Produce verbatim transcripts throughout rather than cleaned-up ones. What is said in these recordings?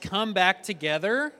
come back together.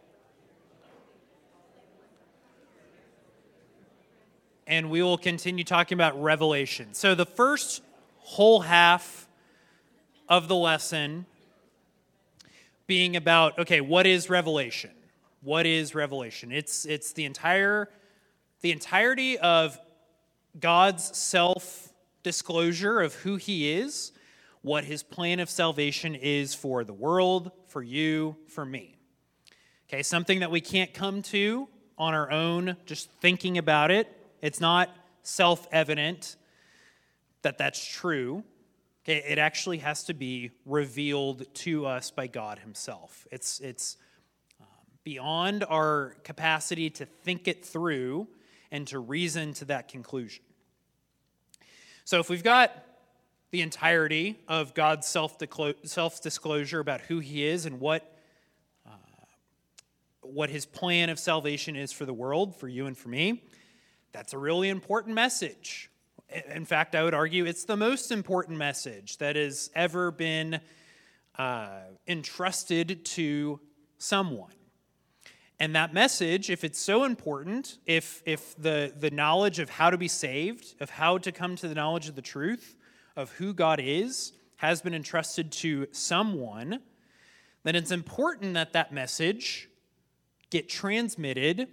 And we will continue talking about Revelation. So the first whole half of the lesson being about, okay, what is Revelation? What is Revelation? It's it's the entire the entirety of God's self-disclosure of who he is, what his plan of salvation is for the world, for you, for me. Okay, something that we can't come to on our own, just thinking about it. It's not self-evident that that's true. Okay, it actually has to be revealed to us by God himself. It's, it's um, beyond our capacity to think it through and to reason to that conclusion. So if we've got the entirety of God's self-disclosure about who he is and what, uh, what his plan of salvation is for the world, for you and for me, that's a really important message. In fact, I would argue it's the most important message that has ever been uh, entrusted to someone. And that message, if it's so important, if if the, the knowledge of how to be saved, of how to come to the knowledge of the truth, of who God is, has been entrusted to someone, then it's important that that message get transmitted,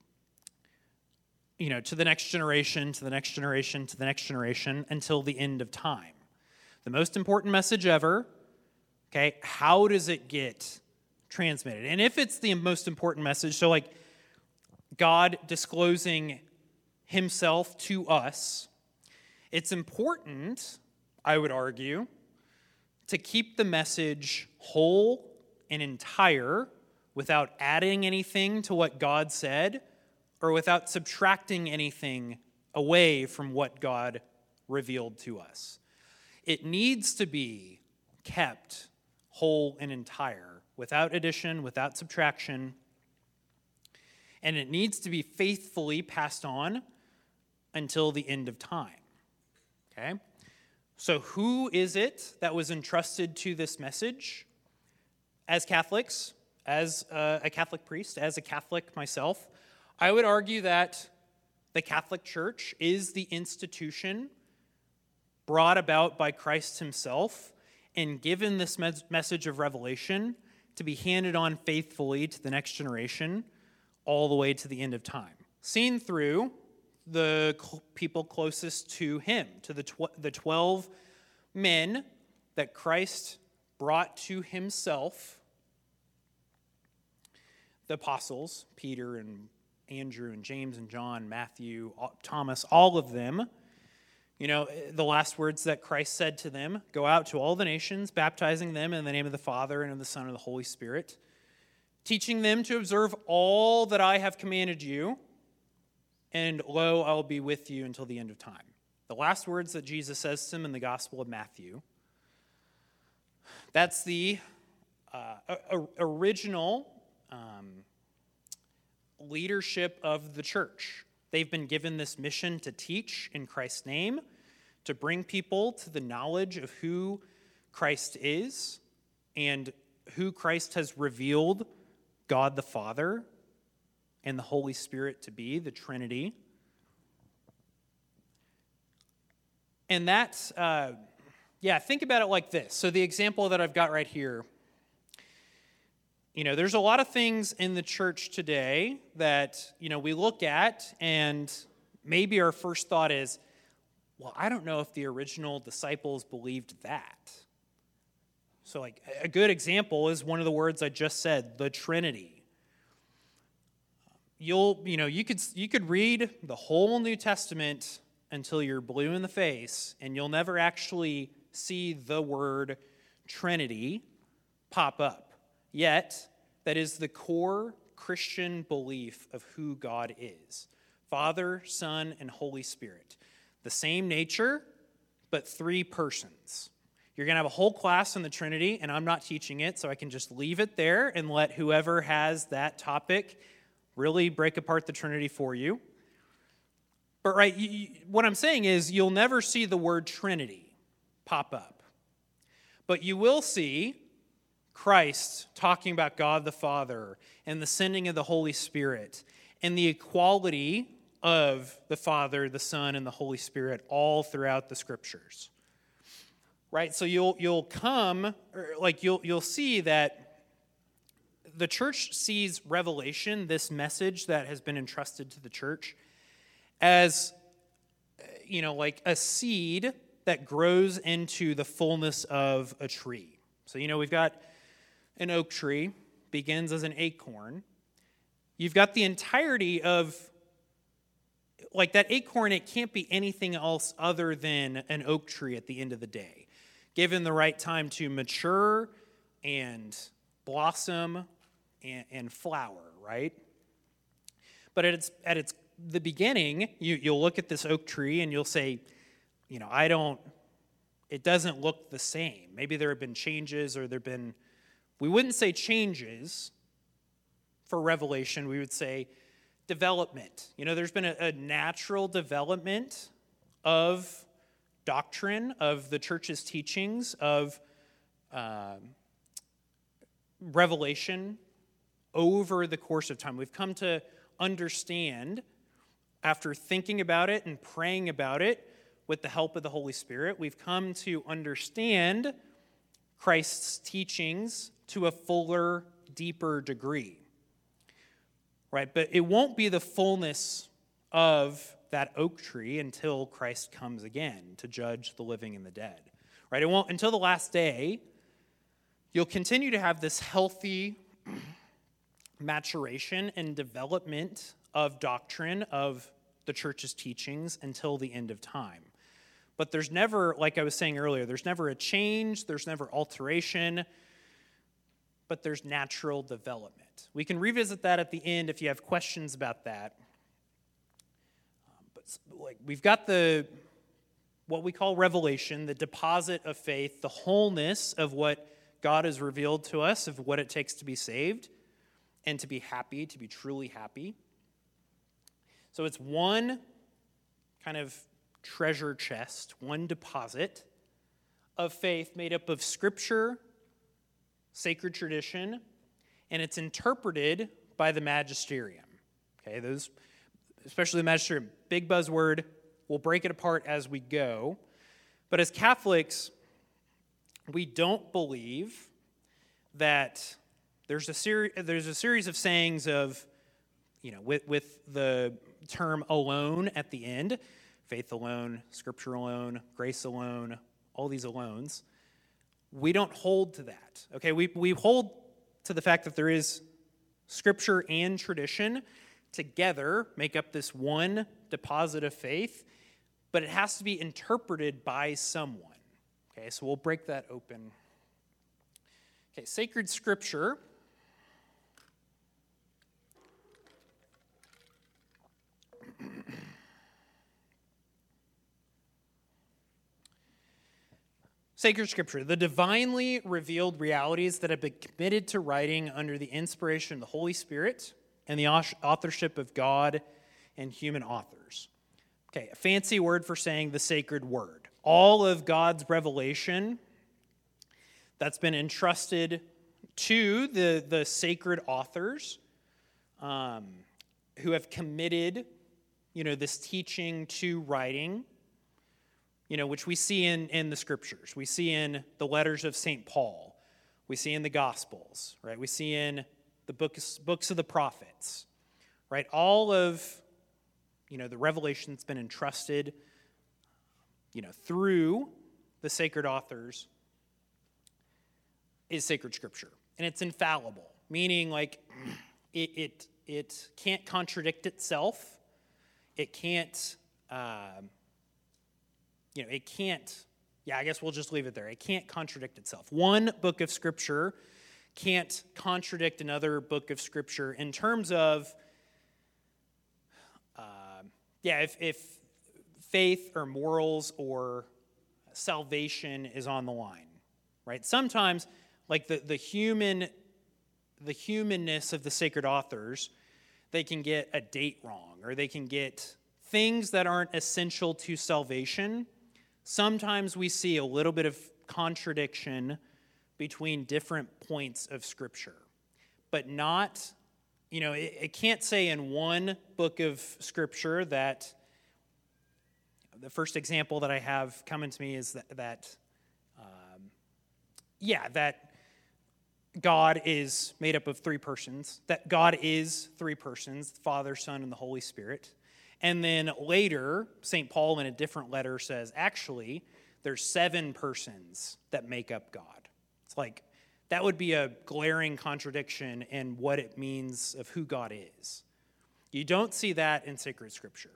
you know, to the next generation, to the next generation, to the next generation, until the end of time. The most important message ever, okay, how does it get transmitted? And if it's the most important message, so like God disclosing himself to us, it's important, I would argue, to keep the message whole and entire without adding anything to what God said or without subtracting anything away from what God revealed to us. It needs to be kept whole and entire, without addition, without subtraction, and it needs to be faithfully passed on until the end of time. Okay? So who is it that was entrusted to this message? As Catholics, as a, a Catholic priest, as a Catholic myself, I would argue that the Catholic Church is the institution brought about by Christ himself and given this mes- message of revelation to be handed on faithfully to the next generation all the way to the end of time, seen through the cl- people closest to him, to the tw- the twelve men that Christ brought to himself, the apostles, Peter and Andrew and James and John, Matthew, Thomas, all of them. You know, the last words that Christ said to them, go out to all the nations, baptizing them in the name of the Father and of the Son and of the Holy Spirit, teaching them to observe all that I have commanded you, and lo, I will be with you until the end of time. The last words that Jesus says to them in the Gospel of Matthew. That's the uh, original um, leadership of the church. They've been given this mission to teach in Christ's name, to bring people to the knowledge of who Christ is and who Christ has revealed God the Father and the Holy Spirit to be, the Trinity. And that, uh, yeah, think about it like this. So the example that I've got right here, you know, there's a lot of things in the church today that, you know, we look at and maybe our first thought is, well, I don't know if the original disciples believed that. So like a good example is one of the words I just said, the Trinity. You'll, you know, you could you could read the whole New Testament until you're blue in the face and you'll never actually see the word Trinity pop up. Yet, that is the core Christian belief of who God is. Father, Son, and Holy Spirit. The same nature, but three persons. You're going to have a whole class on the Trinity, and I'm not teaching it, so I can just leave it there and let whoever has that topic really break apart the Trinity for you. But right, you, you, what I'm saying is you'll never see the word Trinity pop up. But you will see Christ talking about God the Father and the sending of the Holy Spirit and the equality of the Father, the Son, and the Holy Spirit all throughout the Scriptures. Right? So you'll you'll come, or like you'll you'll see that the church sees revelation, this message that has been entrusted to the church, as, you know, like a seed that grows into the fullness of a tree. So, you know, we've got an oak tree, begins as an acorn. You've got the entirety of, like that acorn, it can't be anything else other than an oak tree at the end of the day, given the right time to mature and blossom and, and flower, right? But at its at its the beginning, you, you'll look at this oak tree and you'll say, you know, I don't, it doesn't look the same. Maybe there have been changes or there have been, we wouldn't say changes for revelation, we would say development. You know, there's been a, a natural development of doctrine, of the church's teachings, of um, revelation over the course of time. We've come to understand, after thinking about it and praying about it with the help of the Holy Spirit, we've come to understand Christ's teachings to a fuller, deeper degree. Right? But it won't be the fullness of that oak tree until Christ comes again to judge the living and the dead. Right? It won't until the last day. You'll continue to have this healthy maturation and development of doctrine of the church's teachings until the end of time. But there's never, like I was saying earlier, there's never a change, there's never alteration, but there's natural development. We can revisit that at the end if you have questions about that. Um, but like we've got the what we call revelation, the deposit of faith, the wholeness of what God has revealed to us, of what it takes to be saved and to be happy, to be truly happy. So it's one kind of treasure chest, one deposit of faith made up of Scripture, sacred tradition, and it's interpreted by the magisterium. Okay, those, especially the magisterium, big buzzword. We'll break it apart as we go. But as Catholics, we don't believe that there's a series there's a series of sayings of, you know, with, with the term alone at the end, faith alone, Scripture alone, grace alone, all these alones. We don't hold to that. Okay, we we hold to the fact that there is Scripture and tradition together make up this one deposit of faith, but it has to be interpreted by someone. Okay, so we'll break that open. Okay, sacred Scripture. Sacred Scripture, the divinely revealed realities that have been committed to writing under the inspiration of the Holy Spirit and the authorship of God and human authors. Okay, a fancy word for saying the sacred word. All of God's revelation that's been entrusted to the, the sacred authors um, who have committed, you know, this teaching to writing, you know, which we see in, in the Scriptures. We see in the letters of Saint Paul. We see in the Gospels, right? We see in the books, books of the prophets, right? All of, you know, the revelation that's been entrusted, you know, through the sacred authors is sacred Scripture. And it's infallible, meaning like it it, it can't contradict itself. It can't... Um, You know, it can't, yeah, I guess we'll just leave it there. It can't contradict itself. One book of Scripture can't contradict another book of Scripture in terms of, uh, yeah, if, if faith or morals or salvation is on the line, right? Sometimes, like the, the human, the humanness of the sacred authors, they can get a date wrong, or they can get things that aren't essential to salvation. Sometimes we see a little bit of contradiction between different points of Scripture, but not, you know, it, it can't say in one book of Scripture that, the first example that I have coming to me is that, that um, yeah, that God is made up of three persons, that God is three persons, Father, Son, and the Holy Spirit. And then later, Saint Paul in a different letter says, actually, there's seven persons that make up God. It's like, that would be a glaring contradiction in what it means of who God is. You don't see that in sacred Scripture.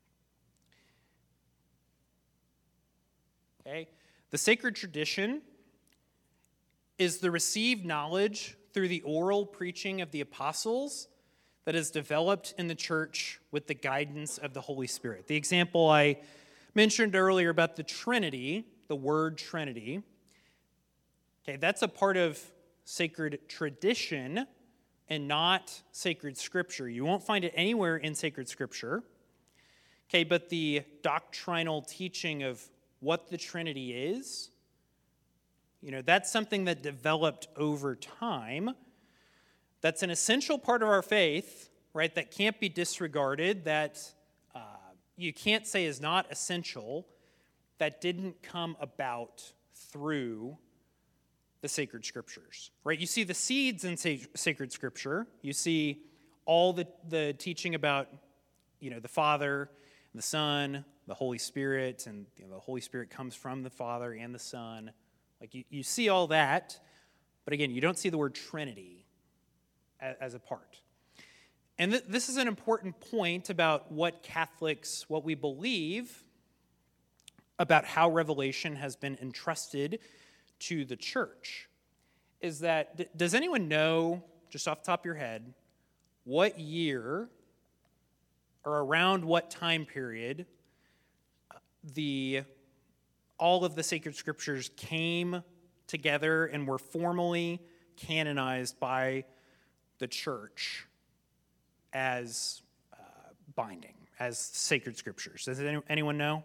Okay? The sacred tradition is the received knowledge through the oral preaching of the apostles that is developed in the church with the guidance of the Holy Spirit. The example I mentioned earlier about the Trinity, the word Trinity, okay, that's a part of sacred tradition and not sacred Scripture. You won't find it anywhere in sacred Scripture. Okay, but the doctrinal teaching of what the Trinity is, you know, that's something that developed over time. That's an essential part of our faith, right, that can't be disregarded, that uh, you can't say is not essential, that didn't come about through the sacred Scriptures, right? You see the seeds in sacred Scripture. You see all the, the teaching about, you know, the Father, the Son, the Holy Spirit, and you know, the Holy Spirit comes from the Father and the Son. Like you, you see all that, but again, you don't see the word Trinity as, as a part. And th- this is an important point about what Catholics, what we believe about how revelation has been entrusted to the church, is that, d- does anyone know, just off the top of your head, what year or around what time period the all of the sacred Scriptures came together and were formally canonized by the church as uh, binding, as sacred Scriptures? Does any, anyone know?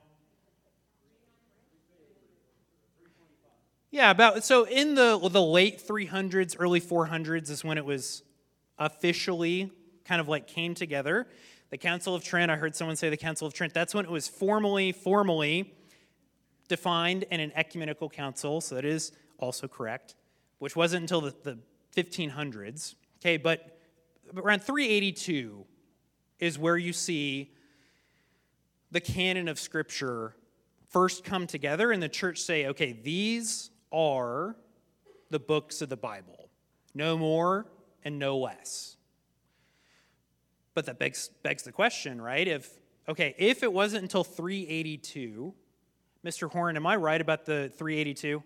Yeah, about so in the the late three hundreds, early four hundreds is when it was officially kind of like came together. The Council of Trent, I heard someone say the Council of Trent, that's when it was formally, formally defined in an ecumenical council, so that is also correct, which wasn't until the, the fifteen hundreds. Okay, but around three eighty-two is where you see the canon of Scripture first come together and the church say, okay, these are the books of the Bible. No more and no less. But that begs, begs the question, right? If, okay, if it wasn't until three eighty-two, Mister Horn, am I right about the three eighty-two?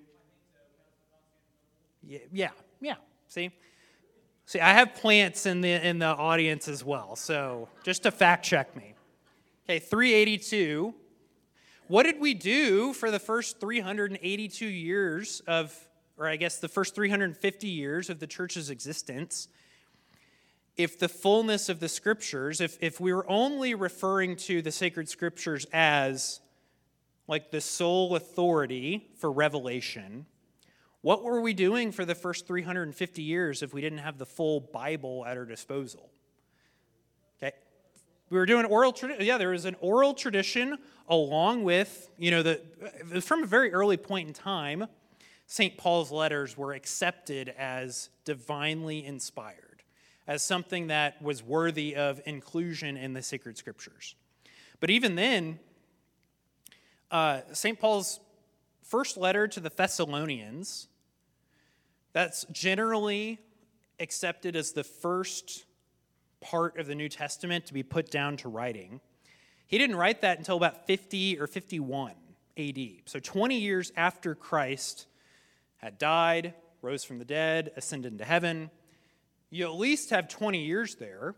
Yeah, yeah, yeah. See? See, I have plants in the in the audience as well, so just to fact check me. Okay, three eighty-two. What did we do for the first three hundred eighty-two years of, or I guess the first three hundred fifty years of the church's existence? If the fullness of the Scriptures, if, if we were only referring to the sacred Scriptures as like the sole authority for revelation, what were we doing for the first three hundred fifty years if we didn't have the full Bible at our disposal? Okay, we were doing oral tradition. Yeah, there was an oral tradition along with, you know, the from a very early point in time, Saint Paul's letters were accepted as divinely inspired, as something that was worthy of inclusion in the sacred Scriptures. But even then, uh, Saint Paul's first letter to the Thessalonians, that's generally accepted as the first part of the New Testament to be put down to writing. He didn't write that until about fifty or fifty-one A D. So twenty years after Christ had died, rose from the dead, ascended into heaven, you at least have twenty years there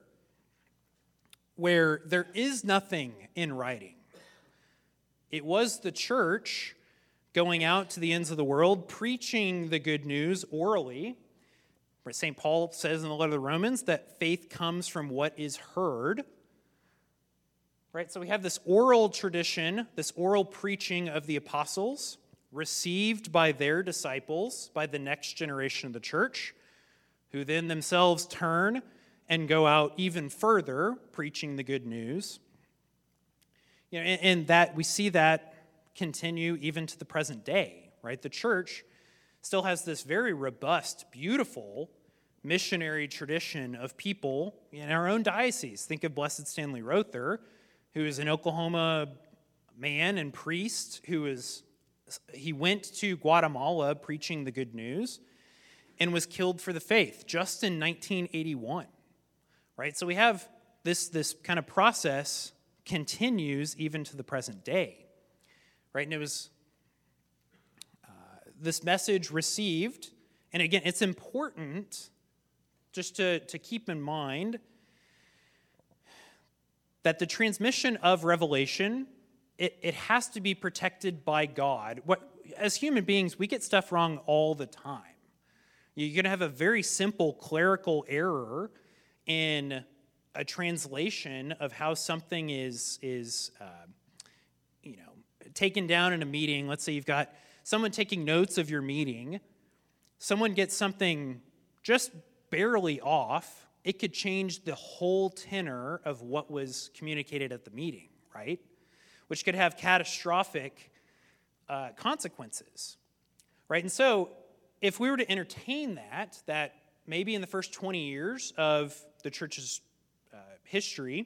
where there is nothing in writing. It was the church going out to the ends of the world, preaching the good news orally. Saint Paul says in the letter to the Romans that faith comes from what is heard. Right? So we have this oral tradition, this oral preaching of the apostles, received by their disciples, by the next generation of the church, who then themselves turn and go out even further, preaching the good news. You know, and, and that we see that continue even to the present day, right? The church still has this very robust, beautiful missionary tradition of people in our own diocese. Think of Blessed Stanley Rother, who is an Oklahoma man and priest who is he went to Guatemala preaching the good news and was killed for the faith just in nineteen eighty-one. Right? So we have this, this kind of process continues even to the present day. Right? And it was uh, this message received, and again, it's important just to, to keep in mind that the transmission of revelation, it, it has to be protected by God. What, as human beings, we get stuff wrong all the time. You're going to have a very simple clerical error in a translation of how something is, is uh, you know, taken down in a meeting. Let's say you've got someone taking notes of your meeting. Someone gets something just barely off. It could change the whole tenor of what was communicated at the meeting, right? Which could have catastrophic uh, consequences, right? And so if we were to entertain that, that maybe in the first twenty years of the church's uh, history,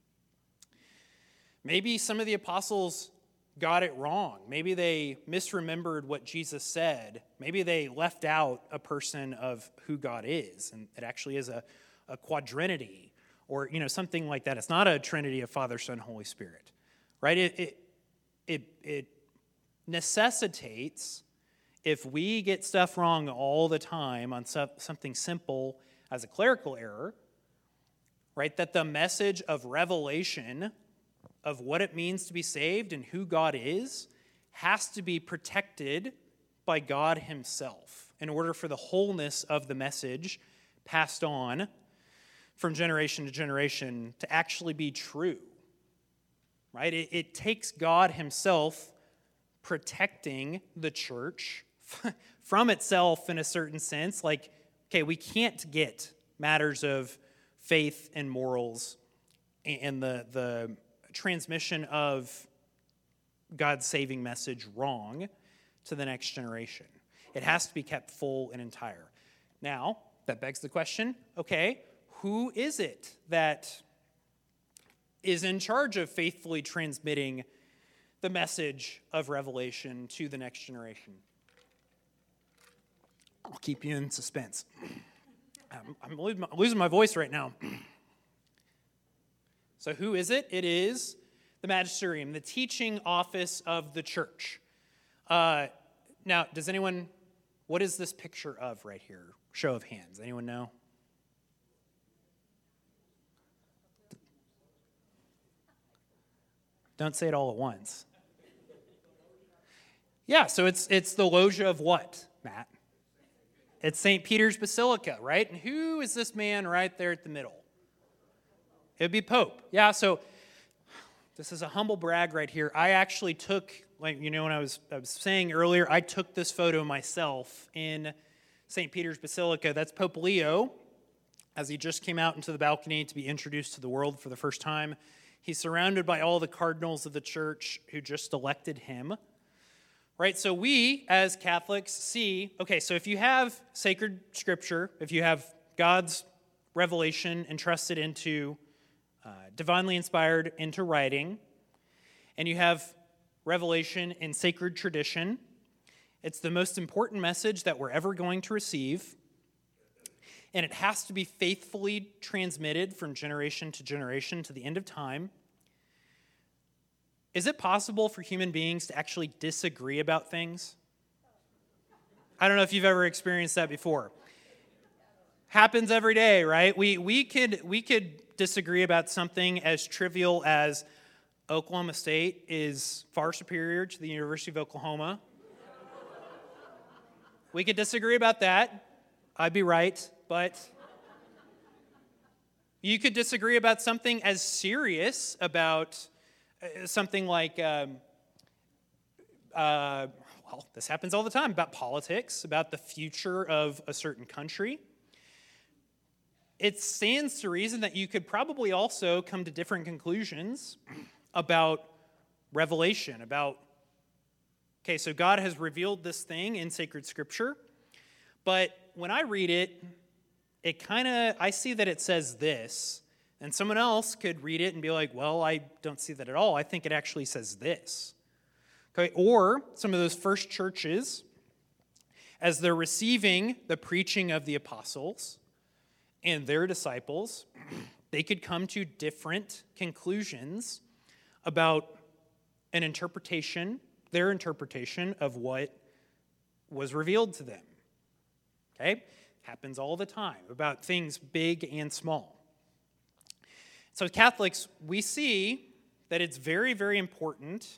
maybe some of the apostles got it wrong. Maybe they misremembered what Jesus said. Maybe they left out a person of who God is, and it actually is a, a quadrinity, or you know something like that. It's not a trinity of Father, Son, Holy Spirit, right? It it it, it necessitates, if we get stuff wrong all the time on something simple as a clerical error, right, that the message of revelation of what it means to be saved and who God is has to be protected by God himself in order for the wholeness of the message passed on from generation to generation to actually be true, right? It, it takes God himself protecting the church from itself in a certain sense. Like, okay, we can't get matters of faith and morals and the, the transmission of God's saving message wrong to the next generation. It has to be kept full and entire. Now, that begs the question, okay, who is it that is in charge of faithfully transmitting the message of revelation to the next generation? I'll keep you in suspense. I'm, I'm losing my voice right now. So who is it? It is the magisterium, the teaching office of the church. Uh, now, does anyone, what is this picture of right here? Show of hands. Anyone know? Don't say it all at once. Yeah, so it's it's the loggia of what, Matt? It's Saint Peter's Basilica, right? And who is this man right there at the middle? It would be Pope. Yeah, so this is a humble brag right here. I actually took, like you know, when I was I was saying earlier, I took this photo myself in Saint Peter's Basilica. That's Pope Leo, as he just came out into the balcony to be introduced to the world for the first time. He's surrounded by all the cardinals of the church who just elected him. Right, so we as Catholics see, okay, so if you have sacred scripture, if you have God's revelation entrusted into, uh, divinely inspired into writing, and you have revelation in sacred tradition, it's the most important message that we're ever going to receive, and it has to be faithfully transmitted from generation to generation to the end of time. Is it possible for human beings to actually disagree about things? I don't know if you've ever experienced that before. Happens every day, right? We we could we could disagree about something as trivial as Oklahoma State is far superior to the University of Oklahoma. We could disagree about that. I'd be right, but you could disagree about something as serious about something like, um, uh, well, this happens all the time, about politics, about the future of a certain country. It stands to reason that you could probably also come to different conclusions about revelation, about, okay, so God has revealed this thing in sacred scripture, but when I read it, it kind of, I see that it says this, and someone else could read it and be like, well, I don't see that at all. I think it actually says this. Okay, or some of those first churches, as they're receiving the preaching of the apostles and their disciples, they could come to different conclusions about an interpretation, their interpretation of what was revealed to them. Okay? Happens all the time about things big and small. So as Catholics, we see that it's very, very important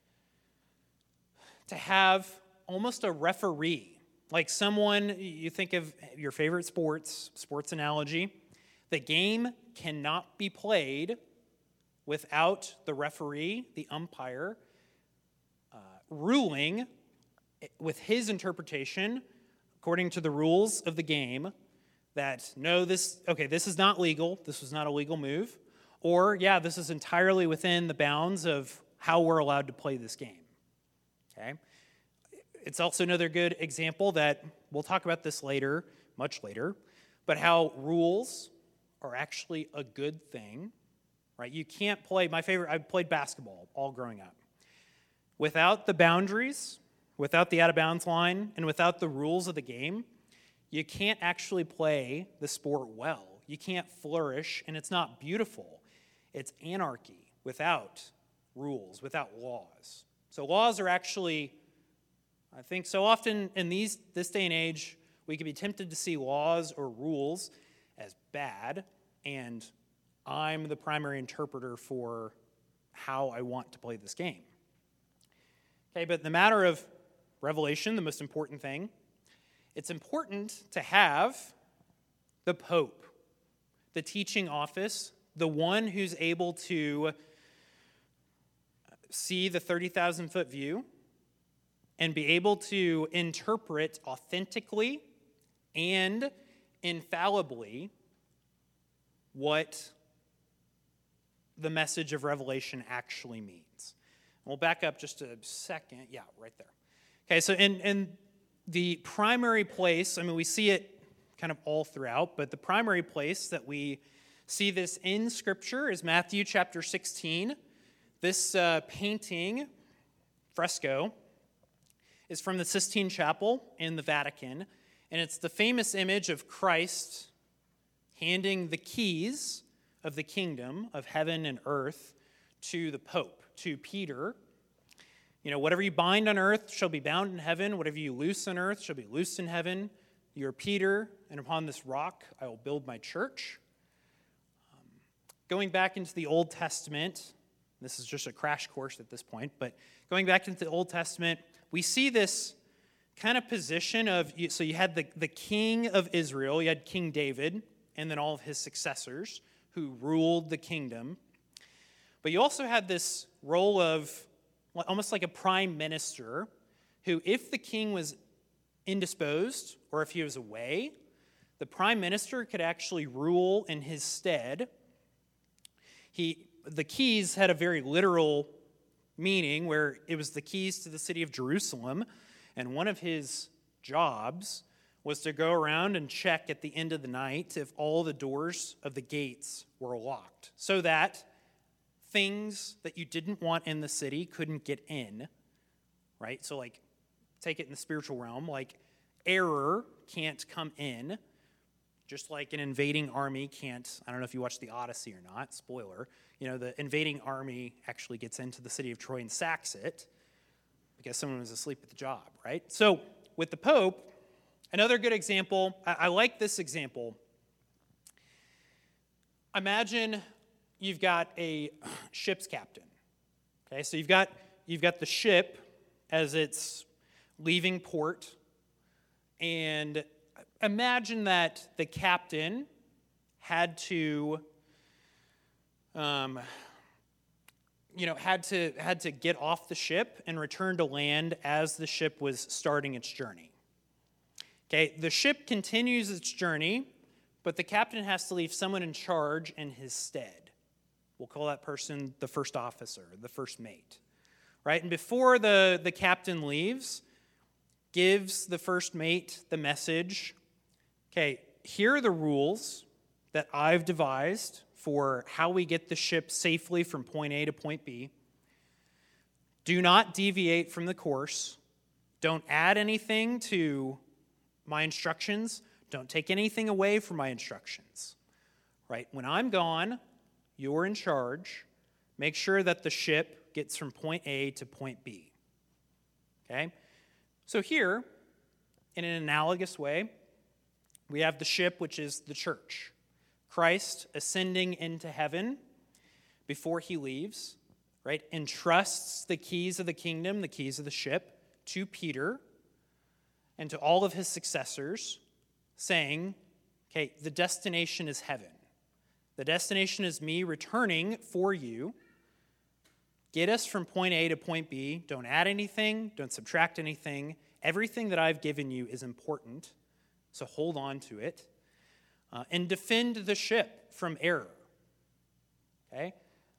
to have almost a referee, like someone, you think of your favorite sports, sports analogy. The game cannot be played without the referee, the umpire, uh, ruling with his interpretation, according to the rules of the game, that no, this, okay, this is not legal, this was not a legal move, or yeah, this is entirely within the bounds of how we're allowed to play this game. Okay? It's also another good example that we'll talk about this later, much later, but how rules are actually a good thing, right? You can't play, my favorite, I played basketball all growing up. Without the boundaries, without the out-of-bounds line, and without the rules of the game, you can't actually play the sport well. You can't flourish, and it's not beautiful. It's anarchy without rules, without laws. So laws are actually, I think so often in these this day and age, we can be tempted to see laws or rules as bad, and I'm the primary interpreter for how I want to play this game. Okay, but in the matter of revelation, the most important thing, it's important to have the Pope, the teaching office, the one who's able to see the thirty thousand foot view and be able to interpret authentically and infallibly what the message of Revelation actually means. We'll back up just a second. Yeah, right there. Okay, so in, in the primary place, I mean, we see it kind of all throughout, but the primary place that we see this in Scripture is Matthew chapter sixteen. This uh, painting, fresco, is from the Sistine Chapel in the Vatican, and it's the famous image of Christ handing the keys of the kingdom of heaven and earth to the Pope, to Peter. You know, whatever you bind on earth shall be bound in heaven. Whatever you loose on earth shall be loosed in heaven. You are Peter, and upon this rock I will build my church. Um, going back into the Old Testament, this is just a crash course at this point, but going back into the Old Testament, we see this kind of position of, so you had the, the king of Israel, you had King David, and then all of his successors who ruled the kingdom. But you also had this role of almost like a prime minister who, if the king was indisposed or if he was away, the prime minister could actually rule in his stead. He, the keys had a very literal meaning where it was the keys to the city of Jerusalem, and one of his jobs was to go around and check at the end of the night if all the doors of the gates were locked, so that things that you didn't want in the city couldn't get in, right? So like, take it in the spiritual realm, like error can't come in, just like an invading army can't, I don't know if you watched the Odyssey or not, spoiler, you know, the invading army actually gets into the city of Troy and sacks it because someone was asleep at the job, right? So with the Pope, another good example, I, I like this example. Imagine you've got a ship's captain. Okay, so you've got you've got the ship as it's leaving port, and imagine that the captain had to um, you know, had to had to get off the ship and return to land as the ship was starting its journey. Okay, the ship continues its journey, but the captain has to leave someone in charge in his stead. We'll call that person the first officer, the first mate. Right? And before the, the captain leaves, gives the first mate the message, okay, here are the rules that I've devised for how we get the ship safely from point A to point B. Do not deviate from the course. Don't add anything to my instructions. Don't take anything away from my instructions. Right? When I'm gone, you're in charge. Make sure that the ship gets from point A to point B. Okay? So here, in an analogous way, we have the ship, which is the church. Christ ascending into heaven before he leaves, right, entrusts the keys of the kingdom, the keys of the ship, to Peter and to all of his successors, saying, okay, the destination is heaven. The destination is me returning for you. Get us from point A to point B. Don't add anything. Don't subtract anything. Everything that I've given you is important, so hold on to it. Uh, and defend the ship from error. Okay?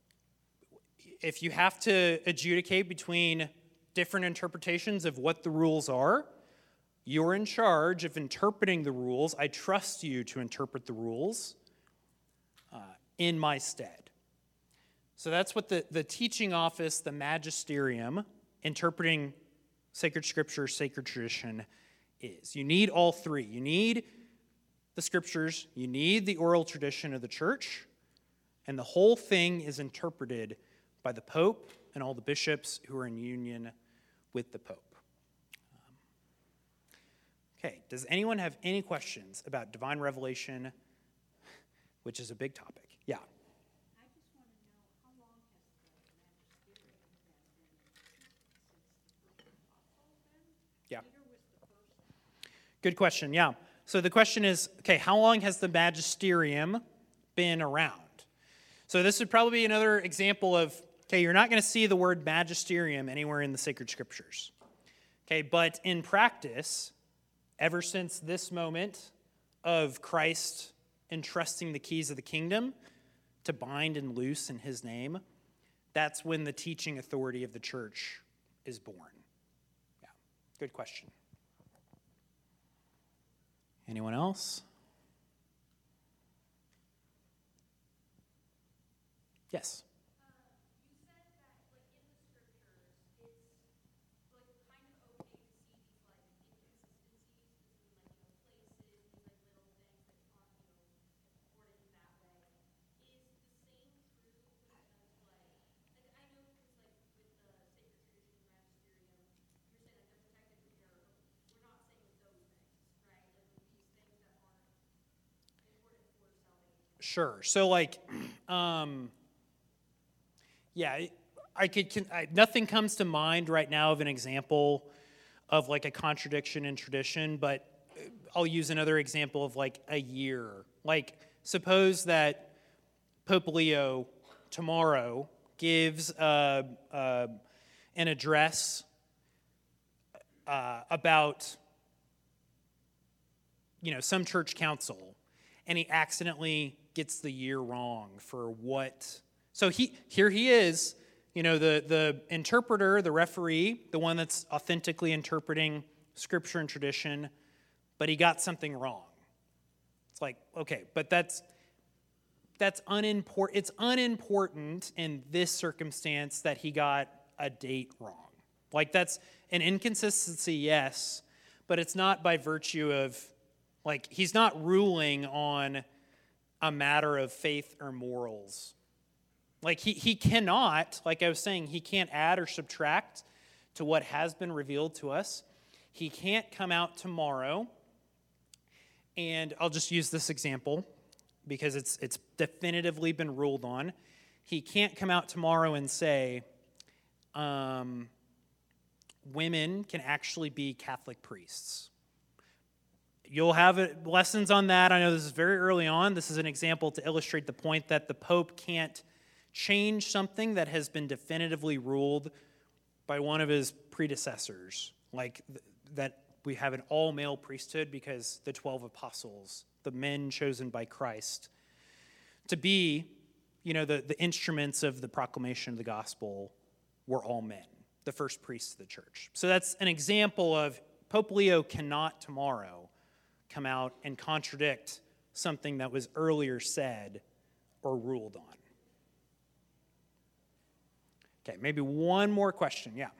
If you have to adjudicate between different interpretations of what the rules are, you're in charge of interpreting the rules. I trust you to interpret the rules uh, in my stead. So that's what the, the teaching office, the magisterium, interpreting sacred scripture, sacred tradition is. You need all three. You need the scriptures, you need the oral tradition of the church, and the whole thing is interpreted by the Pope and all the bishops who are in union with the Pope. Um, okay, does anyone have any questions about divine revelation, which is a big topic? Yeah. I just want to know, how long has the magisterium been since the apostles then? Yeah. Peter was the first. Good question, yeah. So the question is, okay, how long has the magisterium been around? So this would probably be another example of, okay, you're not going to see the word magisterium anywhere in the sacred scriptures. Okay, but in practice, ever since this moment of Christ entrusting the keys of the kingdom to bind and loose in his name, that's when the teaching authority of the church is born. Yeah, good question. Anyone else? Yes. Sure. So, like, um, yeah, I could. Can, I, nothing comes to mind right now of an example of like a contradiction in tradition, but I'll use another example of like a year. Like, suppose that Pope Leo tomorrow gives uh, uh, an address uh, about, you know, some church council, and he accidentally gets the year wrong for what. So he here he is, you know, the, the interpreter, the referee, the one that's authentically interpreting scripture and tradition, but he got something wrong. It's like, okay, but that's that's unimport it's unimportant in this circumstance that he got a date wrong. Like, that's an inconsistency, yes, but it's not by virtue of, like, he's not ruling on a matter of faith or morals. Like, he, he cannot, like I was saying, he can't add or subtract to what has been revealed to us. He can't come out tomorrow, and I'll just use this example because it's it's definitively been ruled on. He can't come out tomorrow and say, um, women can actually be Catholic priests. You'll have lessons on that. I know this is very early on. This is an example to illustrate the point that the Pope can't change something that has been definitively ruled by one of his predecessors, like th- that we have an all-male priesthood because the twelve apostles, the men chosen by Christ, to be, you know, the, the instruments of the proclamation of the gospel were all men, the first priests of the church. So that's an example of Pope Leo cannot tomorrow come out and contradict something that was earlier said or ruled on. Okay, maybe one more question. Yeah.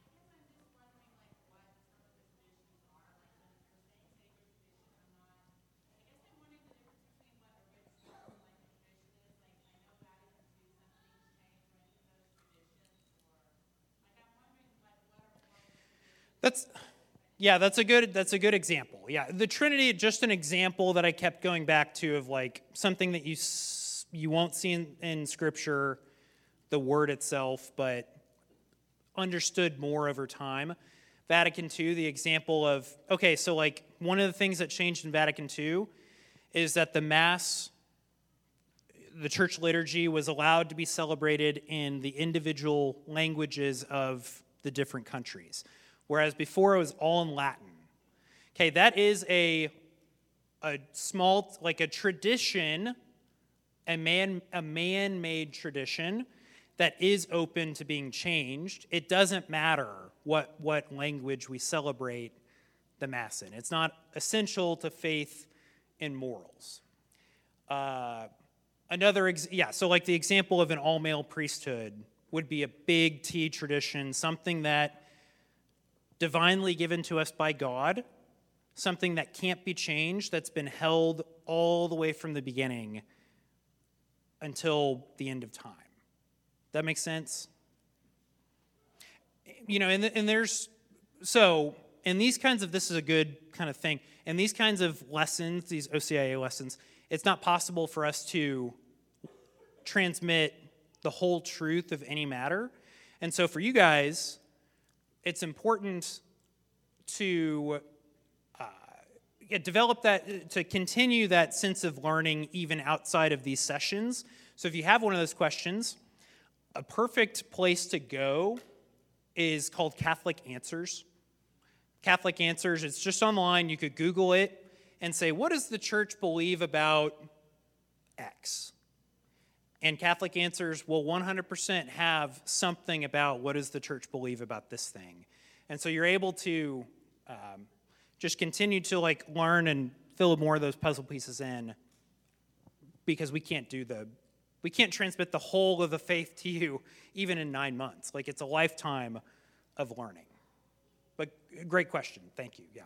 That's yeah, that's a good that's a good example. Yeah, the Trinity, just an example that I kept going back to of like something that you s- you won't see in, in Scripture, the word itself, but understood more over time. Vatican Two, the example of okay, so like one of the things that changed in Vatican Two is that the Mass, the church liturgy, was allowed to be celebrated in the individual languages of the different countries, whereas before it was all in Latin. Okay, that is a a small, like a tradition, a man a man-made tradition that is open to being changed. It doesn't matter what what language we celebrate the Mass in. It's not essential to faith and morals. Uh, another, ex- yeah, so like the example of an all-male priesthood would be a big T tradition, something that divinely given to us by God, something that can't be changed, that's been held all the way from the beginning until the end of time. That makes sense? You know, and, and there's, so, in these kinds of, this is a good kind of thing, in these kinds of lessons, these O C I A lessons, it's not possible for us to transmit the whole truth of any matter. And so for you guys, it's important to uh, yeah, develop that, to continue that sense of learning even outside of these sessions. So if you have one of those questions, a perfect place to go is called Catholic Answers. Catholic Answers, it's just online. You could Google it and say, what does the church believe about X? And Catholic Answers will one hundred percent have something about what does the church believe about this thing. And so you're able to um, just continue to like learn and fill more of those puzzle pieces in, because we can't do the, we can't transmit the whole of the faith to you even in nine months. Like it's a lifetime of learning. But great question. Thank you. Yeah.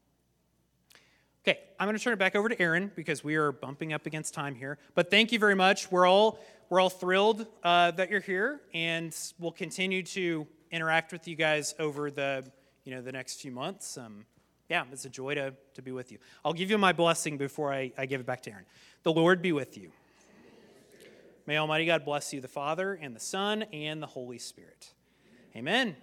Okay, I'm going to turn it back over to Aaron because we are bumping up against time here. But thank you very much. We're all we're all thrilled uh, that you're here, and we'll continue to interact with you guys over the you know the next few months. Um, yeah, it's a joy to to be with you. I'll give you my blessing before I, I give it back to Aaron. The Lord be with you. May Almighty God bless you, the Father and the Son and the Holy Spirit. Amen.